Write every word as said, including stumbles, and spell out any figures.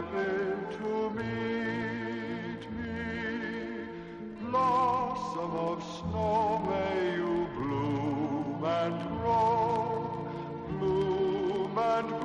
happy to meet me. Blossom of snow, may you bloom and grow, bloom and